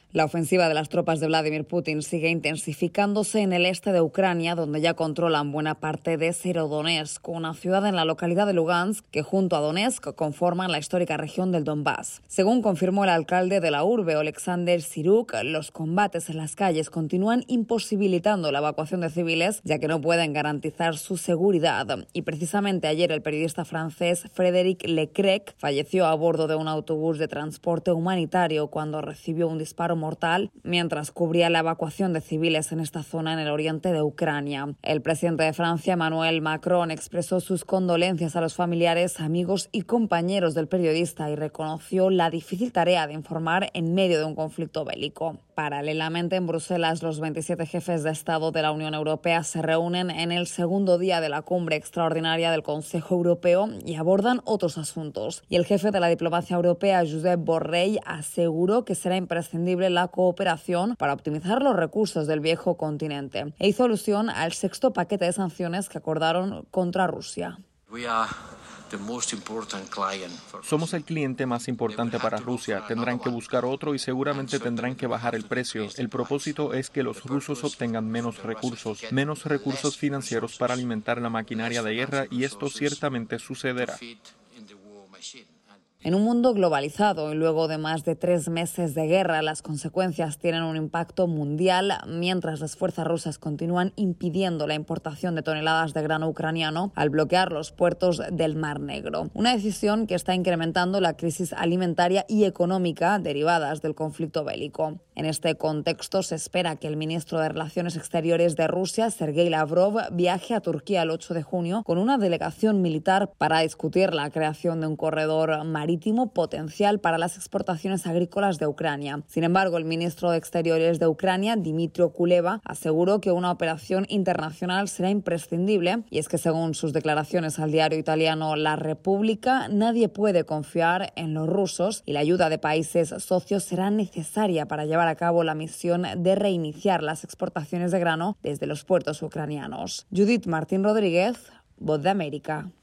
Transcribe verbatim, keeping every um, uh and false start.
La ofensiva de las tropas de Vladimir Putin sigue intensificándose en el este de Ucrania, donde ya controlan buena parte de Serodonetsk, una ciudad en la localidad de Lugansk que junto a Donetsk conforman la histórica región del Donbass. Según confirmó el alcalde de la urbe, Oleksandr Siruk, los combates en las calles continúan imposibilitando la evacuación de civiles, ya que no pueden garantizar su seguridad. Y precisamente ayer el periodista francés Frédéric Leclerc falleció a bordo de un autobús de transporte humanitario cuando recibió un disparo mortal mientras cubría la evacuación de civiles en esta zona en el oriente de Ucrania. El presidente de Francia, Emmanuel Macron, expresó sus condolencias a los familiares, amigos y compañeros del periodista y reconoció la difícil tarea de informar en medio de un conflicto bélico. Paralelamente, en Bruselas, los veintisiete jefes de Estado de la Unión Europea se reúnen en el segundo día de la cumbre extraordinaria del Consejo Europeo y abordan otros asuntos. Y el jefe de la diplomacia europea, Josep Borrell, aseguró que será imprescindible la cooperación para optimizar los recursos del viejo continente e hizo alusión al sexto paquete de sanciones que acordaron contra Rusia. Somos el cliente más importante para Rusia. Tendrán que buscar otro y seguramente tendrán que bajar el precio. El propósito es que los rusos obtengan menos recursos, menos recursos financieros para alimentar la maquinaria de guerra y esto ciertamente sucederá. En un mundo globalizado y luego de más de tres meses de guerra, las consecuencias tienen un impacto mundial mientras las fuerzas rusas continúan impidiendo la importación de toneladas de grano ucraniano al bloquear los puertos del Mar Negro. Una decisión que está incrementando la crisis alimentaria y económica derivadas del conflicto bélico. En este contexto se espera que el ministro de Relaciones Exteriores de Rusia, Sergei Lavrov, viaje a Turquía el ocho de junio con una delegación militar para discutir la creación de un corredor marítimo marítimo potencial para las exportaciones agrícolas de Ucrania. Sin embargo, el ministro de Exteriores de Ucrania, Dmytro Kuleba, aseguró que una operación internacional será imprescindible y es que según sus declaraciones al diario italiano La Repubblica, nadie puede confiar en los rusos y la ayuda de países socios será necesaria para llevar a cabo la misión de reiniciar las exportaciones de grano desde los puertos ucranianos. Judith Martín Rodríguez, Voz de América.